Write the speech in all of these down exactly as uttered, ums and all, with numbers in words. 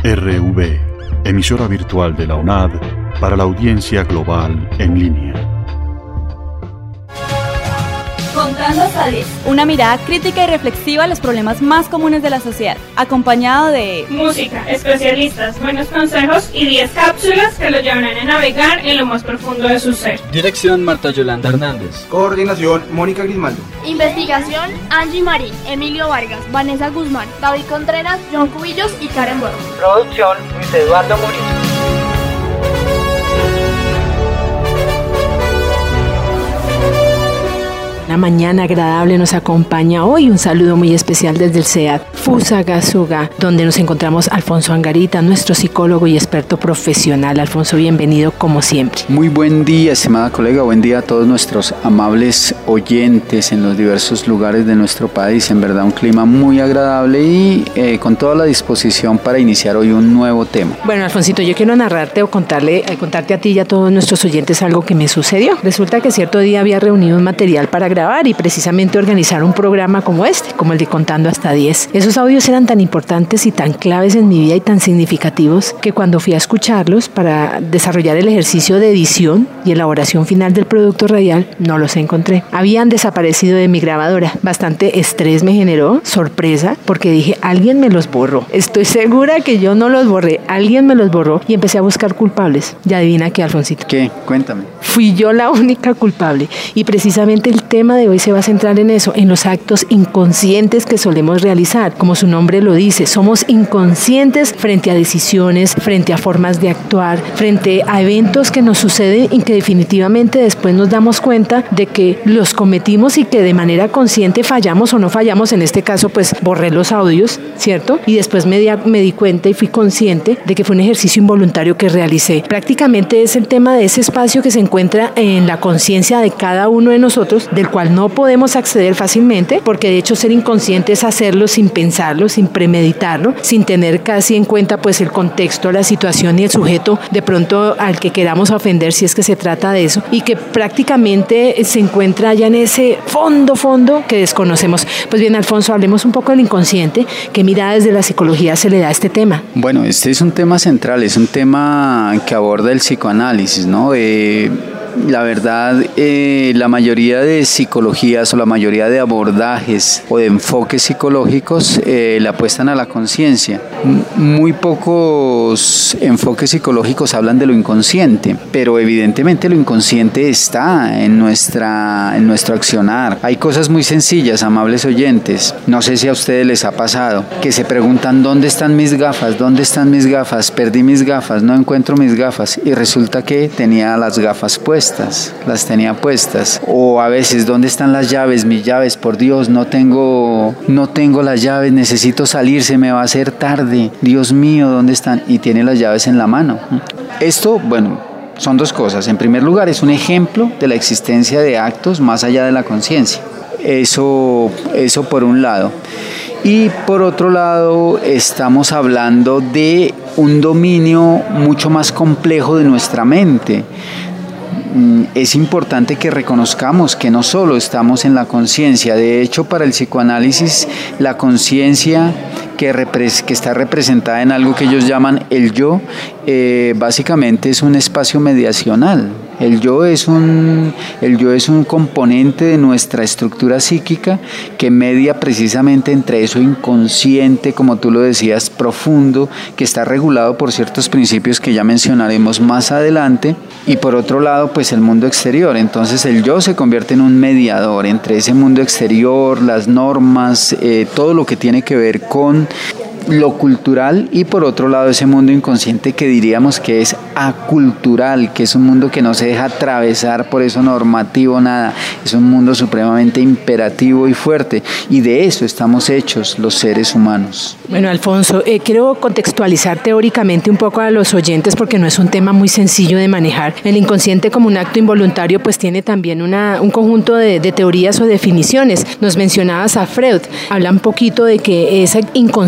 R V, emisora virtual de la U N A D para la audiencia global en línea. Contando hasta diez. Una mirada crítica y reflexiva a los problemas más comunes de la sociedad, acompañado de música, especialistas, buenos consejos y diez cápsulas que lo llevarán a navegar en lo más profundo de su ser. Dirección Marta Yolanda Hernández. Coordinación Mónica Grimaldo. Investigación Angie Marín, Emilio Vargas, Vanessa Guzmán, David Contreras, John Cubillos y Karen Borges. Producción Luis Eduardo Murillo. Una mañana agradable nos acompaña hoy un saludo muy especial desde el C E A D Fusagasugá, donde nos encontramos Alfonso Angarita, nuestro psicólogo y experto profesional. Alfonso, bienvenido como siempre. Muy buen día, estimada colega, buen día a todos nuestros amables oyentes en los diversos lugares de nuestro país. En verdad un clima muy agradable y eh, con toda la disposición para iniciar hoy un nuevo tema. Bueno, Alfonsito, yo quiero narrarte o contarle, eh, contarte a ti y a todos nuestros oyentes algo que me sucedió. Resulta que cierto día había reunido un material para grabar y precisamente organizar un programa como este, como el de Contando hasta diez. Esos audios eran tan importantes y tan claves en mi vida y tan significativos que cuando fui a escucharlos para desarrollar el ejercicio de edición y elaboración final del producto radial, no los encontré. Habían desaparecido de mi grabadora. Bastante estrés me generó, sorpresa, porque dije, alguien me los borró. Estoy segura que yo no los borré, alguien me los borró y empecé a buscar culpables. Y adivina qué, Alfonsito. ¿Qué? Cuéntame. Fui yo la única culpable y precisamente el tema de hoy se va a centrar en eso, en los actos inconscientes que solemos realizar. Como su nombre lo dice, somos inconscientes frente a decisiones, frente a formas de actuar, frente a eventos que nos suceden y que definitivamente después nos damos cuenta de que los cometimos y que de manera consciente fallamos o no fallamos. En este caso, pues borré los audios, ¿cierto? Y después me di, me di cuenta y fui consciente de que fue un ejercicio involuntario que realicé. Prácticamente es el tema de ese espacio que se encuentra en la conciencia de cada uno de nosotros, del cual no podemos acceder fácilmente, porque de hecho ser inconsciente es hacerlo sin pensarlo, sin premeditarlo, sin tener casi en cuenta pues el contexto, la situación y el sujeto de pronto al que queramos ofender, si es que se trata de eso, y que prácticamente se encuentra allá en ese fondo, fondo que desconocemos. Pues bien, Alfonso, hablemos un poco del inconsciente. ¿Qué mirada desde la psicología se le da a este tema? Bueno, este es un tema central, es un tema que aborda el psicoanálisis, ¿no? Eh, La verdad, eh, la mayoría de psicologías o la mayoría de abordajes o de enfoques psicológicos eh, le apuestan a la conciencia. Muy pocos enfoques psicológicos hablan de lo inconsciente, pero evidentemente lo inconsciente está en, nuestra, en nuestro accionar. Hay cosas muy sencillas, amables oyentes. No sé si a ustedes les ha pasado, que se preguntan ¿dónde están mis gafas? ¿Dónde están mis gafas? Perdí mis gafas, no encuentro mis gafas. Y resulta que tenía las gafas puestas. las tenía puestas. O a veces, ¿dónde están las llaves? Mis llaves, por Dios, no tengo no tengo las llaves, necesito salir, se me va a hacer tarde, Dios mío, ¿dónde están? Y tiene las llaves en la mano. Esto, bueno, son dos cosas. En primer lugar, es un ejemplo de la existencia de actos más allá de la conciencia. Eso, eso por un lado. Y por otro lado, estamos hablando de un dominio mucho más complejo de nuestra mente. Es importante que reconozcamos que no solo estamos en la conciencia. De hecho, para el psicoanálisis, la conciencia que, repre- que está representada en algo que ellos llaman el yo, eh, básicamente es un espacio mediacional. El yo es un, el yo es un componente de nuestra estructura psíquica que media precisamente entre eso inconsciente, como tú lo decías, profundo, que está regulado por ciertos principios que ya mencionaremos más adelante, y por otro lado, pues el mundo exterior. Entonces el yo se convierte en un mediador entre ese mundo exterior, las normas, eh, todo lo que tiene que ver con lo cultural, y por otro lado ese mundo inconsciente que diríamos que es acultural, que es un mundo que no se deja atravesar por eso normativo, nada, es un mundo supremamente imperativo y fuerte, y de eso estamos hechos los seres humanos. Bueno, Alfonso, eh, quiero contextualizar teóricamente un poco a los oyentes porque no es un tema muy sencillo de manejar. El inconsciente como un acto involuntario pues tiene también una, un conjunto de, de teorías o definiciones. Nos mencionabas a Freud, habla un poquito de que ese inconsciente es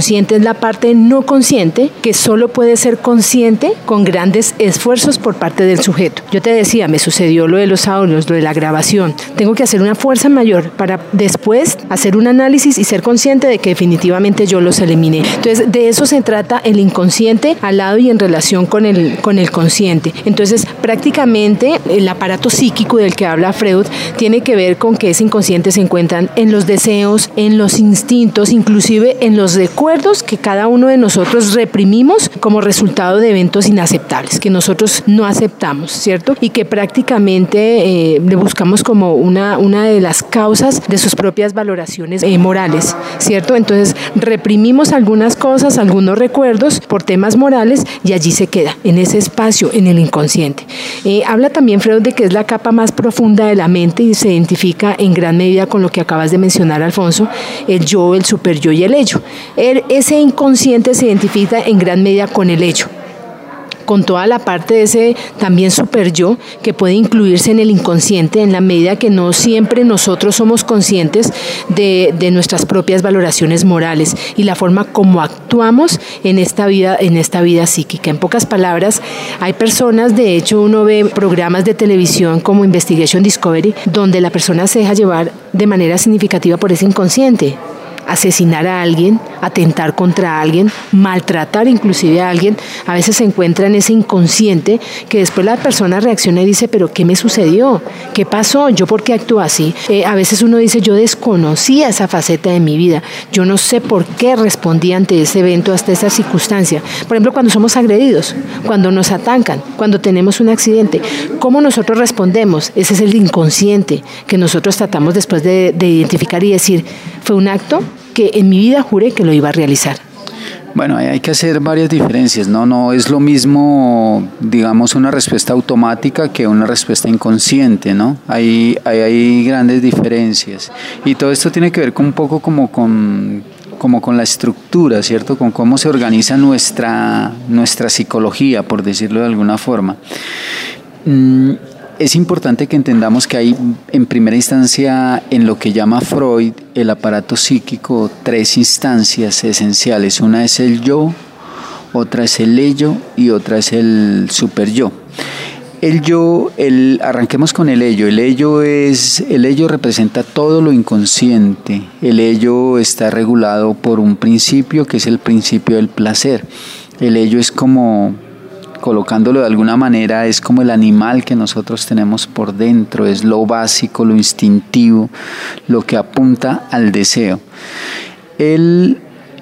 la parte no consciente, que solo puede ser consciente con grandes esfuerzos por parte del sujeto. Yo te decía, me sucedió lo de los audios, lo de la grabación. Tengo que hacer una fuerza mayor para después hacer un análisis y ser consciente de que definitivamente yo los eliminé. Entonces, de eso se trata el inconsciente al lado y en relación con el, con el consciente. Entonces, prácticamente el aparato psíquico del que habla Freud tiene que ver con que ese inconsciente se encuentran en los deseos, en los instintos, inclusive en los recuerdos que cada uno de nosotros reprimimos como resultado de eventos inaceptables, que nosotros no aceptamos, ¿cierto? Y que prácticamente eh, le buscamos como una, una de las causas de sus propias valoraciones eh, morales, ¿cierto? Entonces reprimimos algunas cosas, algunos recuerdos por temas morales y allí se queda, en ese espacio, en el inconsciente. Eh, habla también Freud de que es la capa más profunda de la mente y se identifica en gran medida con lo que acabas de mencionar, Alfonso, el yo, el superyo y el ello. El, ese inconsciente se identifica en gran medida con el ello, con toda la parte de ese también super yo que puede incluirse en el inconsciente en la medida que no siempre nosotros somos conscientes de, de nuestras propias valoraciones morales y la forma como actuamos en esta vida, en esta vida psíquica. En pocas palabras, hay personas, de hecho uno ve programas de televisión como Investigation Discovery, donde la persona se deja llevar de manera significativa por ese inconsciente. Asesinar a alguien, atentar contra alguien, maltratar inclusive a alguien, a veces se encuentra en ese inconsciente que después la persona reacciona y dice, pero ¿qué me sucedió? ¿Qué pasó? ¿Yo por qué actúo así? Eh, a veces uno dice, yo desconocía esa faceta de mi vida, yo no sé por qué respondí ante ese evento, hasta esa circunstancia. Por ejemplo, cuando somos agredidos, cuando nos atacan, cuando tenemos un accidente, ¿cómo nosotros respondemos? Ese es el inconsciente que nosotros tratamos después de, de identificar y decir, fue un acto que en mi vida juré que lo iba a realizar. Bueno, hay que hacer varias diferencias, ¿no? No es lo mismo, digamos, una respuesta automática que una respuesta inconsciente, ¿no? Hay, hay, hay grandes diferencias. Y todo esto tiene que ver con un poco como con, como con la estructura, ¿cierto? Con cómo se organiza nuestra, nuestra psicología, por decirlo de alguna forma. Mm. Es importante que entendamos que hay, en primera instancia, en lo que llama Freud, el aparato psíquico, tres instancias esenciales. Una es el yo, otra es el ello y otra es el superyo. El yo, el, arranquemos con el ello. El ello es, el ello representa todo lo inconsciente. El ello está regulado por un principio que es el principio del placer. El ello es como, colocándolo de alguna manera, es como el animal que nosotros tenemos por dentro, es lo básico, lo instintivo, lo que apunta al deseo. El,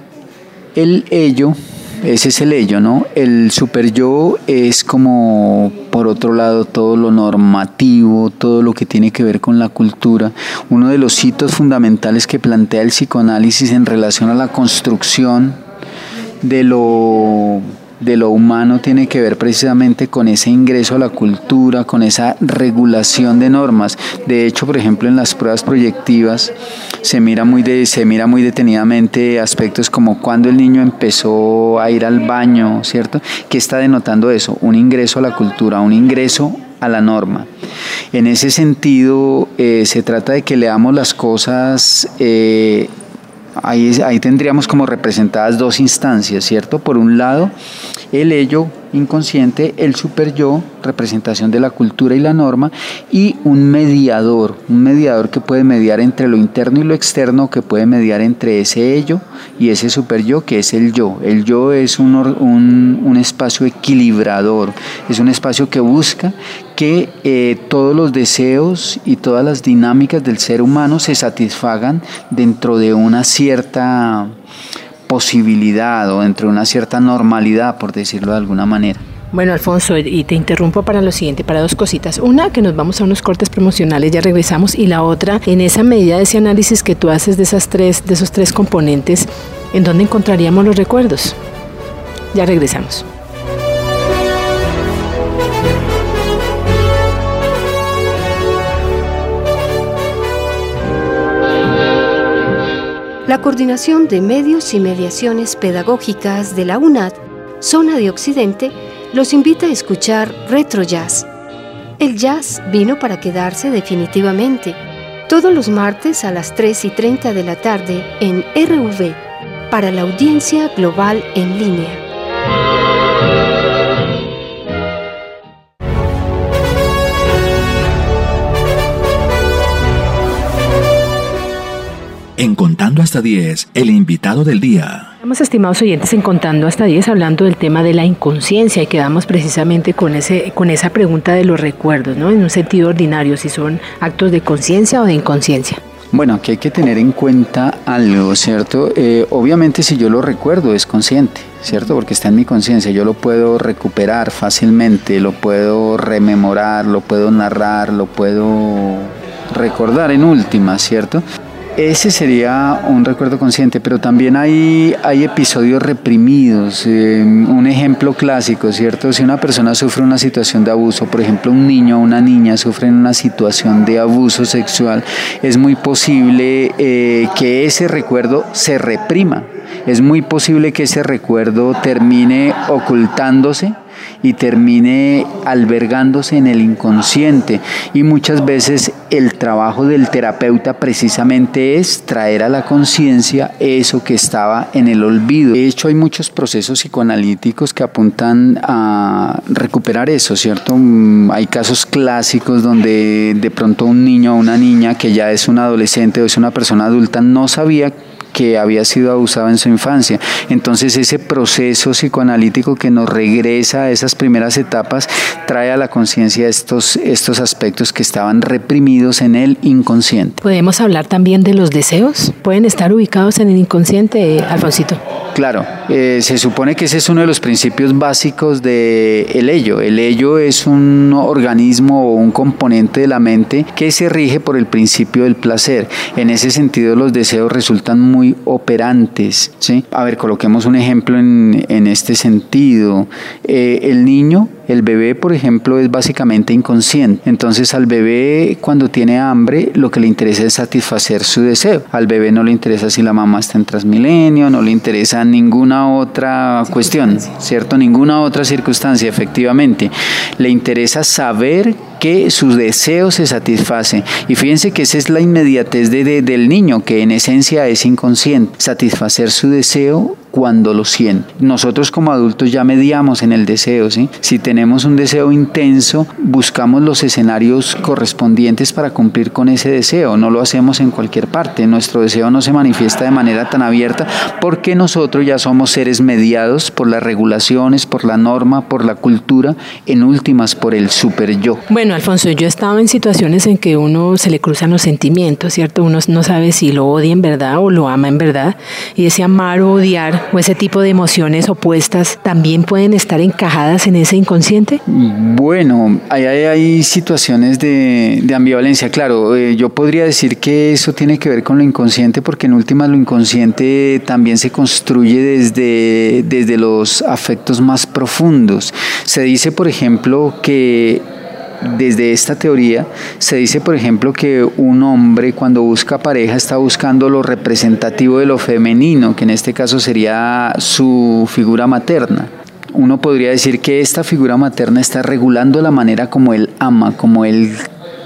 el ello, ese es el ello, ¿no? El superyo es como, por otro lado, todo lo normativo, todo lo que tiene que ver con la cultura. Uno de los hitos fundamentales que plantea el psicoanálisis en relación a la construcción de lo de lo humano tiene que ver precisamente con ese ingreso a la cultura, con esa regulación de normas. De hecho, por ejemplo, en las pruebas proyectivas se mira muy de, se mira muy detenidamente aspectos como cuando el niño empezó a ir al baño, ¿cierto? ¿Qué está denotando eso? Un ingreso a la cultura, un ingreso a la norma. En ese sentido, eh, se trata de que leamos las cosas. Eh, Ahí, ahí tendríamos como representadas dos instancias, ¿cierto? Por un lado, el ello inconsciente, el superyo, representación de la cultura y la norma, y un mediador, un mediador que puede mediar entre lo interno y lo externo, que puede mediar entre ese ello y ese superyo, que es el yo. El yo es un, un, un espacio equilibrador, es un espacio que busca que eh, todos los deseos y todas las dinámicas del ser humano se satisfagan dentro de una cierta posibilidad o dentro de una cierta normalidad, por decirlo de alguna manera. Bueno, Alfonso, y te interrumpo para lo siguiente, para dos cositas. Una, que nos vamos a unos cortes promocionales, ya regresamos, y la otra, en esa medida de ese análisis que tú haces de esas tres, de esos tres componentes, ¿en dónde encontraríamos los recuerdos? Ya regresamos. La Coordinación de Medios y Mediaciones Pedagógicas de la UNAD, Zona de Occidente, los invita a escuchar Retro Jazz. El jazz vino para quedarse definitivamente, todos los martes a las tres y treinta de la tarde en R V, para la audiencia global en línea. En Contando hasta diez, el invitado del día. Hemos, estimados oyentes, en Contando hasta diez, hablando del tema de la inconsciencia, y quedamos precisamente con ese con esa pregunta de los recuerdos, ¿no? En un sentido ordinario, si son actos de conciencia o de inconsciencia. Bueno, aquí hay que tener en cuenta algo, ¿cierto? Eh, obviamente si yo lo recuerdo es consciente, ¿cierto? Porque está en mi conciencia, yo lo puedo recuperar fácilmente, lo puedo rememorar, lo puedo narrar, lo puedo recordar en última, ¿cierto? Ese sería un recuerdo consciente, pero también hay, hay episodios reprimidos. Eh, un ejemplo clásico, ¿cierto? Si una persona sufre una situación de abuso, por ejemplo, un niño o una niña sufren una situación de abuso sexual, es muy posible eh, que ese recuerdo se reprima. Es muy posible que ese recuerdo termine ocultándose y termine albergándose en el inconsciente, y muchas veces el trabajo del terapeuta precisamente es traer a la conciencia eso que estaba en el olvido. De hecho, hay muchos procesos psicoanalíticos que apuntan a recuperar eso, ¿cierto? Hay casos clásicos donde de pronto un niño o una niña que ya es un adolescente o es una persona adulta no sabía que había sido abusado en su infancia. Entonces ese proceso psicoanalítico que nos regresa a esas primeras etapas trae a la conciencia estos, estos aspectos que estaban reprimidos en el inconsciente. ¿Podemos hablar también de los deseos? ¿Pueden estar ubicados en el inconsciente, Alfonsito? Claro, eh, se supone que ese es uno de los principios básicos del ello. El ello es un organismo o un componente de la mente que se rige por el principio del placer. En ese sentido, los deseos resultan muy operantes, ¿sí? A ver, coloquemos un ejemplo en, en este sentido. Eh, el niño, el bebé, por ejemplo, es básicamente inconsciente. Entonces, al bebé, cuando tiene hambre, lo que le interesa es satisfacer su deseo. Al bebé no le interesa si la mamá está en Transmilenio, no le interesa ninguna otra cuestión, ¿cierto? Ninguna otra circunstancia, efectivamente. Le interesa saber que sus deseos se satisfacen. Y fíjense que esa es la inmediatez de, de, del niño, que en esencia es inconsciente. Satisfacer su deseo cuando lo siente. Nosotros como adultos ya mediamos en el deseo, ¿sí? Si tenemos un deseo intenso, buscamos los escenarios correspondientes para cumplir con ese deseo. No lo hacemos en cualquier parte. Nuestro deseo no se manifiesta de manera tan abierta porque nosotros ya somos seres mediados por las regulaciones, por la norma, por la cultura, en últimas por el super yo. Bueno, Alfonso, yo he estado en situaciones en que uno se le cruzan los sentimientos, ¿cierto? Uno no sabe si lo odia en verdad o lo ama en verdad, y ese amar o odiar o ese tipo de emociones opuestas también pueden estar encajadas en ese inconsciente. Bueno, hay, hay, hay situaciones de, de ambivalencia, claro. Eh, yo podría decir que eso tiene que ver con lo inconsciente, porque en últimas lo inconsciente también se construye desde, desde los afectos más profundos. Se dice, por ejemplo, que desde esta teoría se dice, por ejemplo, que un hombre cuando busca pareja está buscando lo representativo de lo femenino, que en este caso sería su figura materna. Uno podría decir que esta figura materna está regulando la manera como él ama, como él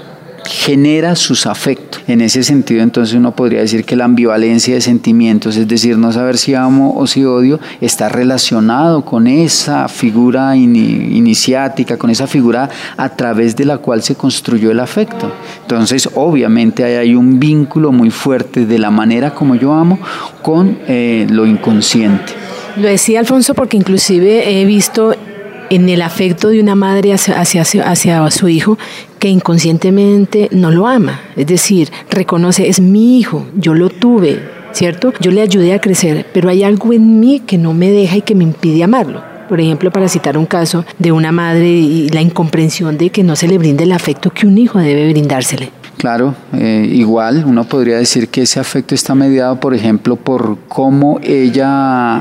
genera sus afectos. En ese sentido, entonces uno podría decir que la ambivalencia de sentimientos, es decir, no saber si amo o si odio, está relacionado con esa figura in- iniciática, con esa figura a través de la cual se construyó el afecto. Entonces, obviamente, ahí hay un vínculo muy fuerte de la manera como yo amo con eh, lo inconsciente. Lo decía Alfonso porque inclusive he visto en el afecto de una madre hacia, hacia, hacia su hijo que inconscientemente no lo ama, es decir, reconoce, es mi hijo, yo lo tuve, ¿cierto? Yo le ayudé a crecer, pero hay algo en mí que no me deja y que me impide amarlo. Por ejemplo, para citar un caso de una madre y la incomprensión de que no se le brinde el afecto que un hijo debe brindársele. Claro, eh, igual uno podría decir que ese afecto está mediado, por ejemplo, por cómo ella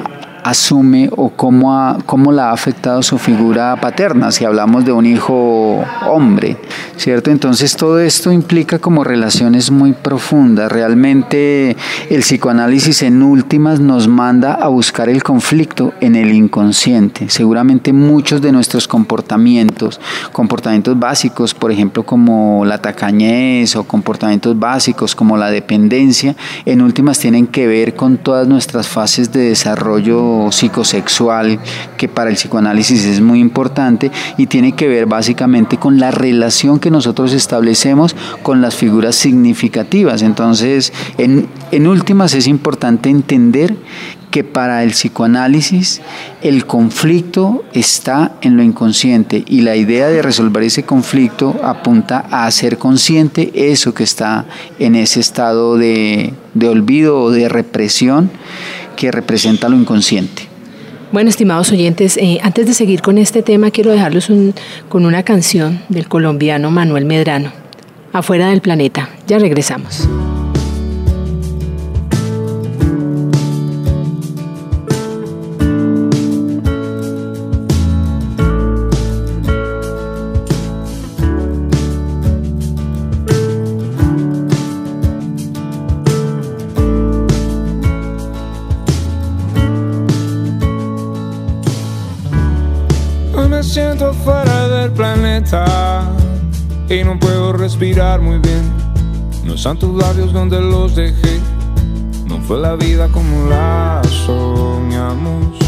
asume o cómo, ha, cómo la ha afectado su figura paterna, si hablamos de un hijo hombre, ¿cierto? Entonces todo esto implica como relaciones muy profundas. Realmente el psicoanálisis en últimas nos manda a buscar el conflicto en el inconsciente. Seguramente muchos de nuestros comportamientos, comportamientos básicos, por ejemplo como la tacañez o comportamientos básicos como la dependencia, en últimas tienen que ver con todas nuestras fases de desarrollo psicosexual, que para el psicoanálisis es muy importante, y tiene que ver básicamente con la relación que nosotros establecemos con las figuras significativas. Entonces, en, en últimas es importante entender que para el psicoanálisis el conflicto está en lo inconsciente y la idea de resolver ese conflicto apunta a hacer consciente eso que está en ese estado de, de olvido o de represión que representa lo inconsciente. Bueno, estimados oyentes, eh, antes de seguir con este tema quiero dejarlos un, con una canción del colombiano Manuel Medrano, Afuera del planeta. Ya regresamos. Me siento fuera del planeta y no puedo respirar muy bien. No están tus labios donde los dejé. No fue la vida como la soñamos.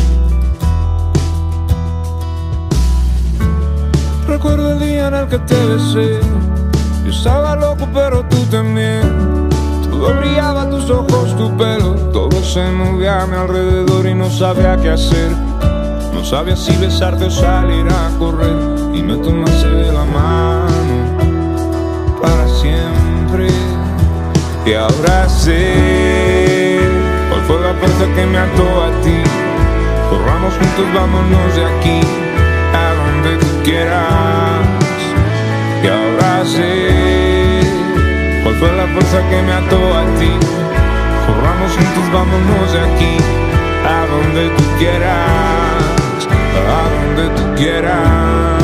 Recuerdo el día en el que te besé. Yo estaba loco pero tú también. Todo brillaba, tus ojos, tu pelo. Todo se movía a mi alrededor y no sabía qué hacer. No sabía si besarte o salir a correr. Y me tomaste de la mano para siempre. Y ahora sé cuál fue la fuerza que me ató a ti. Corramos juntos, vámonos de aquí a donde tú quieras. Y ahora sé cuál fue la fuerza que me ató a ti. Corramos juntos, vámonos de aquí a donde tú quieras. A donde tú quieras.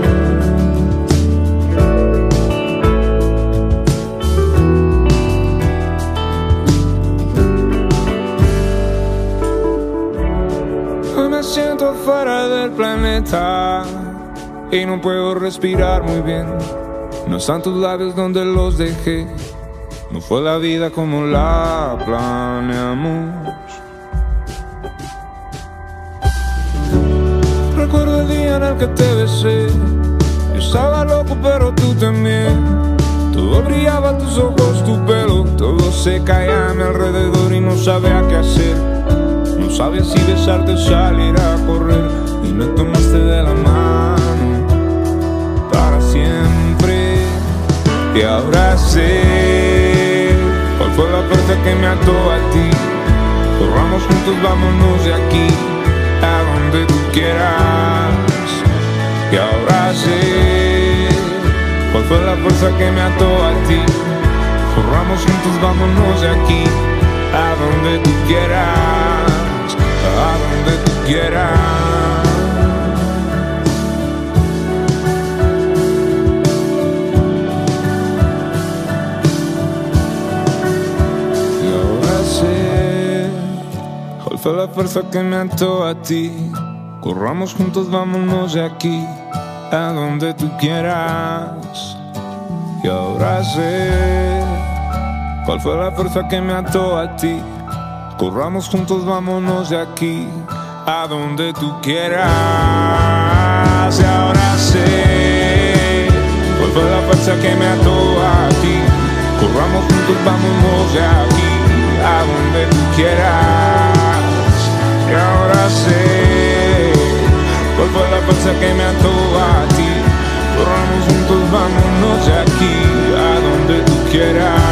Hoy me siento fuera del planeta y no puedo respirar muy bien. No están tus labios donde los dejé. No fue la vida como la planeamos. Recuerdo el día en el que te besé. Yo estaba loco pero tú también. Todo brillaba, tus ojos, tu pelo. Todo se caía a mi alrededor y no sabía qué hacer. No sabía si besarte o salir a correr. Y me tomaste de la mano para siempre. Y ahora sé cuál fue la fuerza que me ató a ti. Corramos juntos, vámonos de aquí a donde tú quieras. Y ahora sé cuál fue la fuerza que me ató a ti. Corramos juntos, vámonos de aquí a donde tú quieras. A donde tú quieras. Y ahora sé cuál fue la fuerza que me ató a ti. Corramos juntos, vámonos de aquí a donde tú quieras. Y ahora sé cuál fue la fuerza que me ató a ti. Corramos juntos, vámonos de aquí a donde tú quieras. Y ahora sé cuál fue la fuerza que me ató a ti. Corramos juntos, vámonos de aquí a donde tú quieras. Y ahora sé cuál fue la fuerza que me ató a ti. Corramos juntos, vámonos de aquí a donde tú quieras.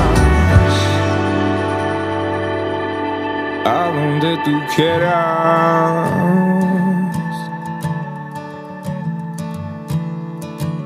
A donde tú quieras.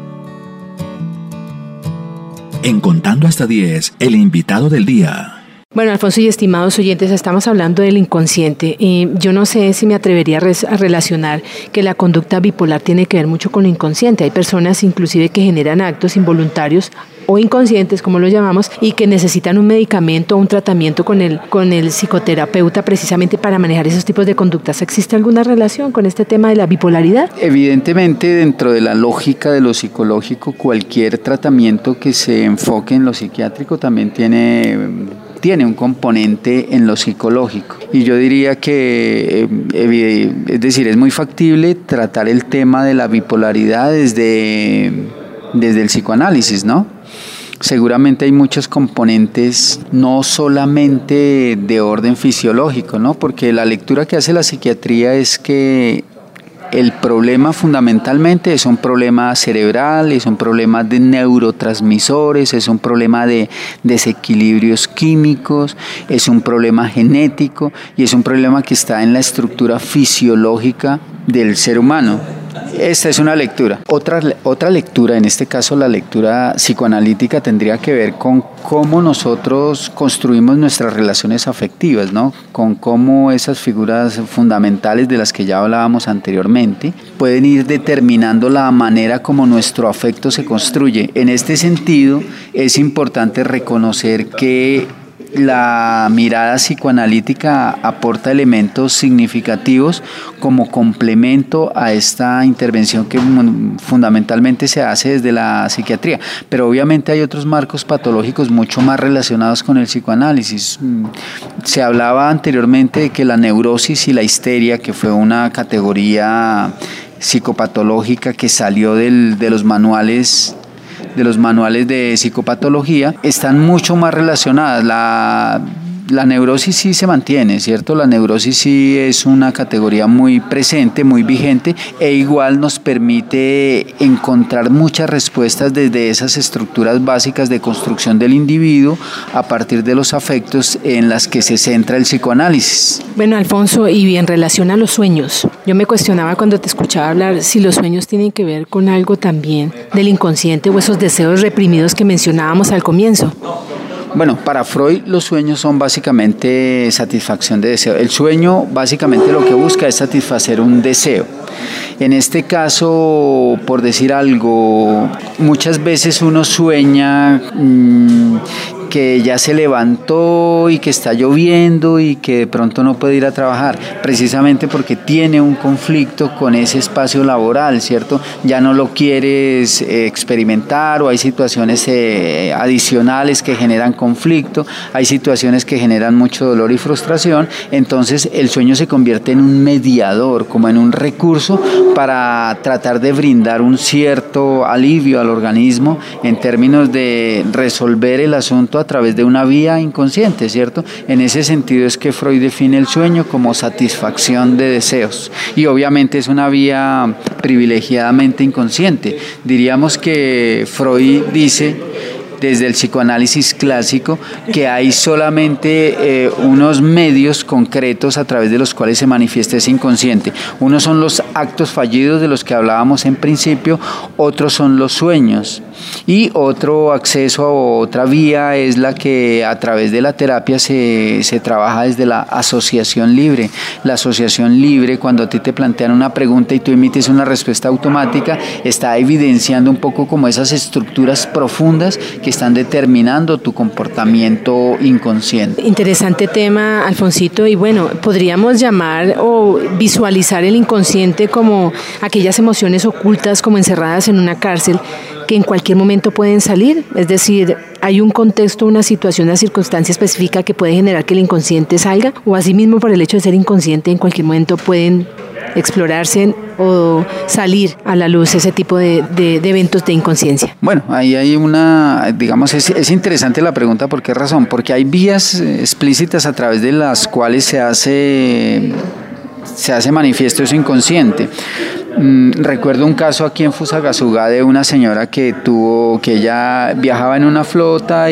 En Contando hasta diez, el invitado del día. Bueno, Alfonso y estimados oyentes, estamos hablando del inconsciente. Eh, yo no sé si me atrevería a, res- a relacionar que la conducta bipolar tiene que ver mucho con lo inconsciente. Hay personas inclusive que generan actos involuntarios o inconscientes, como lo llamamos, y que necesitan un medicamento o un tratamiento con el, con el psicoterapeuta precisamente para manejar esos tipos de conductas. ¿Existe alguna relación con este tema de la bipolaridad? Evidentemente, dentro de la lógica de lo psicológico, cualquier tratamiento que se enfoque en lo psiquiátrico también tiene... tiene un componente en lo psicológico. Y yo diría que, eh, es decir, es muy factible tratar el tema de la bipolaridad desde, desde el psicoanálisis, ¿no? Seguramente hay muchos componentes, no solamente de orden fisiológico, ¿no? Porque la lectura que hace la psiquiatría es que el problema fundamentalmente es un problema cerebral, es un problema de neurotransmisores, es un problema de desequilibrios químicos, es un problema genético y es un problema que está en la estructura fisiológica del ser humano. Esta es una lectura. Otra, otra lectura, en este caso la lectura psicoanalítica, tendría que ver con cómo nosotros construimos nuestras relaciones afectivas, ¿no? Con cómo esas figuras fundamentales de las que ya hablábamos anteriormente pueden ir determinando la manera como nuestro afecto se construye. En este sentido, es importante reconocer que la mirada psicoanalítica aporta elementos significativos como complemento a esta intervención que fundamentalmente se hace desde la psiquiatría, pero obviamente hay otros marcos patológicos mucho más relacionados con el psicoanálisis. Se hablaba anteriormente de que la neurosis y la histeria, que fue una categoría psicopatológica que salió del, de los manuales de los manuales de psicopatología, están mucho más relacionadas. La, la neurosis sí se mantiene, ¿cierto? La neurosis sí es una categoría muy presente, muy vigente, e igual nos permite encontrar muchas respuestas desde esas estructuras básicas de construcción del individuo a partir de los afectos en las que se centra el psicoanálisis. Bueno, Alfonso, y en relación a los sueños, yo me cuestionaba cuando te escuchaba hablar si los sueños tienen que ver con algo también del inconsciente o esos deseos reprimidos que mencionábamos al comienzo. Bueno, para Freud los sueños son básicamente satisfacción de deseo. El sueño básicamente lo que busca es satisfacer un deseo. En este caso, por decir algo, muchas veces uno sueña mmm, que ya se levantó y que está lloviendo y que de pronto no puede ir a trabajar, precisamente porque tiene un conflicto con ese espacio laboral, ¿cierto? Ya no lo quieres eh, experimentar, o hay situaciones eh, adicionales que generan conflicto, hay situaciones que generan mucho dolor y frustración, entonces el sueño se convierte en un mediador, como en un recurso para tratar de brindar un cierto alivio al organismo en términos de resolver el asunto a través de una vía inconsciente, ¿cierto? En ese sentido es que Freud define el sueño como satisfacción de deseos, y obviamente es una vía privilegiadamente inconsciente. Diríamos que Freud dice, desde el psicoanálisis clásico, que hay solamente eh, unos medios concretos a través de los cuales se manifiesta ese inconsciente. Unos son los actos fallidos de los que hablábamos en principio, otros son los sueños, y otro acceso a otra vía es la que a través de la terapia se, se trabaja desde la asociación libre. La asociación libre, cuando a ti te plantean una pregunta y tú emites una respuesta automática, está evidenciando un poco como esas estructuras profundas que están determinando tu comportamiento inconsciente. Interesante tema, Alfonsito, y bueno, podríamos llamar o visualizar el inconsciente como aquellas emociones ocultas, como encerradas en una cárcel, que en cualquier momento pueden salir, es decir, hay un contexto, una situación, una circunstancia específica que puede generar que el inconsciente salga, o asimismo por el hecho de ser inconsciente en cualquier momento pueden explorarse o salir a la luz ese tipo de, de, de eventos de inconsciencia. Bueno, ahí hay una, digamos, es, es interesante la pregunta. ¿Por qué razón? Porque hay vías explícitas a través de las cuales se hace, se hace manifiesto eso inconsciente. Mm, recuerdo un caso aquí en Fusagasugá de una señora que tuvo, que ella viajaba en una flota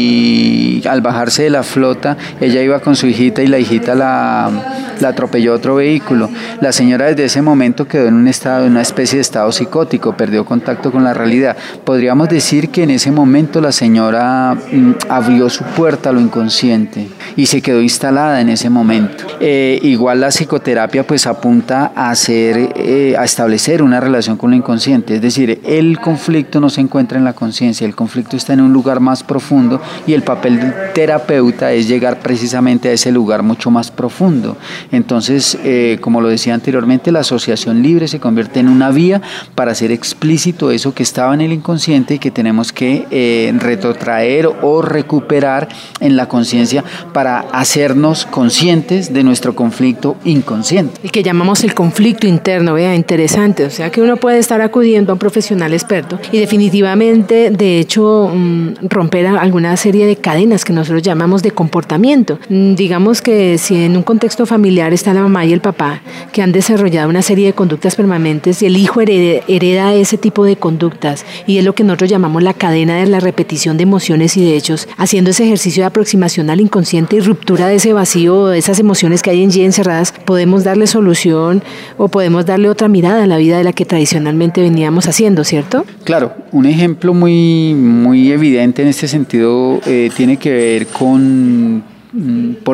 y al bajarse de la flota, ella iba con su hijita y la hijita la, la atropelló otro vehículo. La señora desde ese momento quedó en un estado, en una especie de estado psicótico, perdió contacto con la realidad. Podríamos decir que en ese momento la señora mm, abrió su puerta a lo inconsciente y se quedó instalada en ese momento. Eh, igual la psicoterapia pues apunta a hacer, eh, a establecer una relación con lo inconsciente, es decir, el conflicto no se encuentra en la conciencia, el conflicto está en un lugar más profundo y el papel del terapeuta es llegar precisamente a ese lugar mucho más profundo. Entonces, eh, como lo decía anteriormente, la asociación libre se convierte en una vía para hacer explícito eso que estaba en el inconsciente y que tenemos que eh, retrotraer o recuperar en la conciencia para hacernos conscientes de nuestro conflicto inconsciente. El que llamamos el conflicto interno, vea, interesante, o sea que uno puede estar acudiendo a un profesional experto y definitivamente, de hecho, romper alguna serie de cadenas que nosotros llamamos de comportamiento. Digamos que si en un contexto familiar está la mamá y el papá que han desarrollado una serie de conductas permanentes y el hijo hereda, hereda ese tipo de conductas y es lo que nosotros llamamos la cadena de la repetición de emociones y de hechos, haciendo ese ejercicio de aproximación al inconsciente y ruptura de ese vacío, de esas emociones que hay en allí encerradas, podemos darle solución o podemos darle otra mirada a la vida de la que tradicionalmente veníamos haciendo, ¿cierto? Claro, un ejemplo muy, muy evidente en este sentido eh, tiene que ver con, por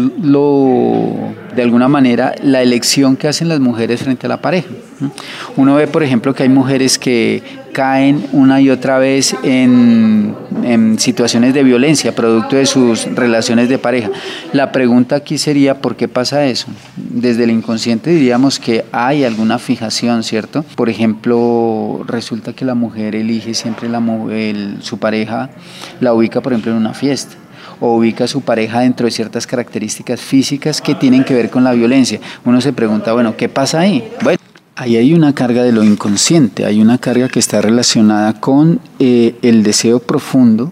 decirlo de alguna manera, la elección que hacen las mujeres frente a la pareja. Uno ve, por ejemplo, que hay mujeres que caen una y otra vez en, en situaciones de violencia, producto de sus relaciones de pareja. La pregunta aquí sería, ¿por qué pasa eso? Desde el inconsciente diríamos que hay alguna fijación, ¿cierto? Por ejemplo, resulta que la mujer elige siempre la, el, su pareja, la ubica, por ejemplo, en una fiesta, o ubica a su pareja dentro de ciertas características físicas que tienen que ver con la violencia. Uno se pregunta, bueno, ¿qué pasa ahí? Bueno, ahí hay una carga de lo inconsciente, hay una carga que está relacionada con eh, el deseo profundo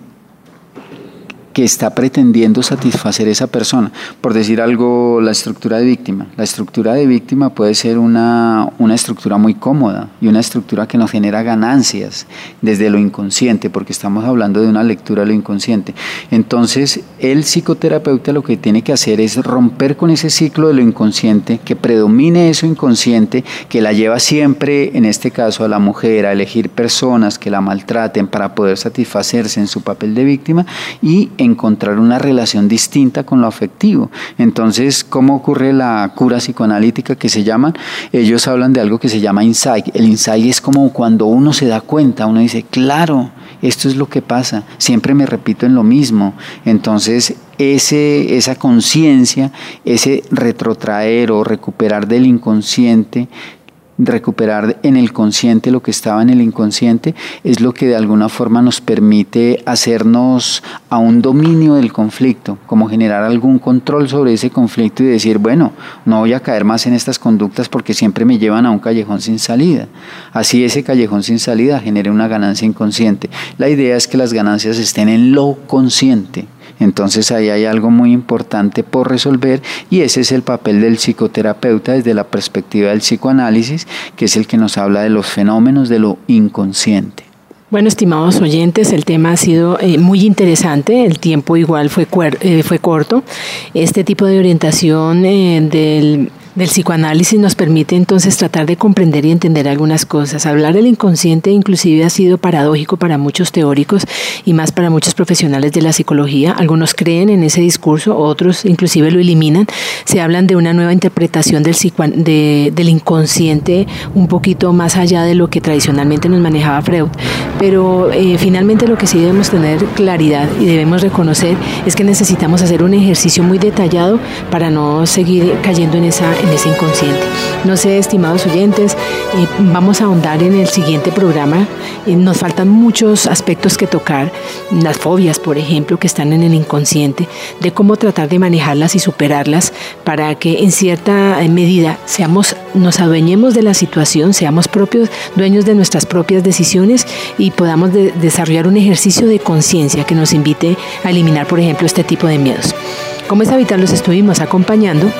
que está pretendiendo satisfacer esa persona. Por decir algo, la estructura de víctima. La estructura de víctima puede ser una, una estructura muy cómoda y una estructura que nos genera ganancias desde lo inconsciente, porque estamos hablando de una lectura de lo inconsciente. Entonces, el psicoterapeuta lo que tiene que hacer es romper con ese ciclo de lo inconsciente, que predomine eso inconsciente, que la lleva siempre, en este caso, a la mujer a elegir personas que la maltraten para poder satisfacerse en su papel de víctima y encontrar una relación distinta con lo afectivo. Entonces, ¿cómo ocurre la cura psicoanalítica que se llaman? Ellos hablan de algo que se llama insight. El insight es como cuando uno se da cuenta, uno dice, claro, esto es lo que pasa, siempre me repito en lo mismo. Entonces, ese, esa conciencia, ese retrotraer o recuperar del inconsciente, recuperar en el consciente lo que estaba en el inconsciente, es lo que de alguna forma nos permite hacernos a un dominio del conflicto, como generar algún control sobre ese conflicto y decir, bueno, no voy a caer más en estas conductas porque siempre me llevan a un callejón sin salida. Así ese callejón sin salida genere una ganancia inconsciente. La idea es que las ganancias estén en lo consciente. Entonces ahí hay algo muy importante por resolver y ese es el papel del psicoterapeuta desde la perspectiva del psicoanálisis, que es el que nos habla de los fenómenos de lo inconsciente. Bueno, estimados oyentes, el tema ha sido eh, muy interesante, el tiempo igual fue, cuer- eh, fue corto. Este tipo de orientación eh, del... del psicoanálisis nos permite entonces tratar de comprender y entender algunas cosas. Hablar del inconsciente inclusive ha sido paradójico para muchos teóricos y más para muchos profesionales de la psicología. Algunos creen en ese discurso, otros inclusive lo eliminan. Se hablan de una nueva interpretación del, psicoan- de, del inconsciente un poquito más allá de lo que tradicionalmente nos manejaba Freud. Pero eh, finalmente lo que sí debemos tener claridad y debemos reconocer es que necesitamos hacer un ejercicio muy detallado para no seguir cayendo en esa en ese inconsciente. No sé, estimados oyentes, eh, vamos a ahondar en el siguiente programa. Eh, nos faltan muchos aspectos que tocar, las fobias, por ejemplo, que están en el inconsciente, de cómo tratar de manejarlas y superarlas para que en cierta medida seamos, nos adueñemos de la situación, seamos propios dueños de nuestras propias decisiones y podamos de, desarrollar un ejercicio de conciencia que nos invite a eliminar, por ejemplo, este tipo de miedos. Como es habitual, los estuvimos acompañando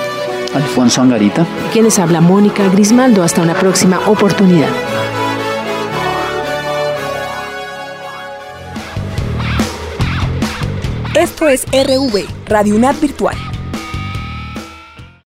Alfonso Angarita. Quienes habla Mónica Grismaldo. Hasta una próxima oportunidad. Esto es R V, Radio UNAD Virtual.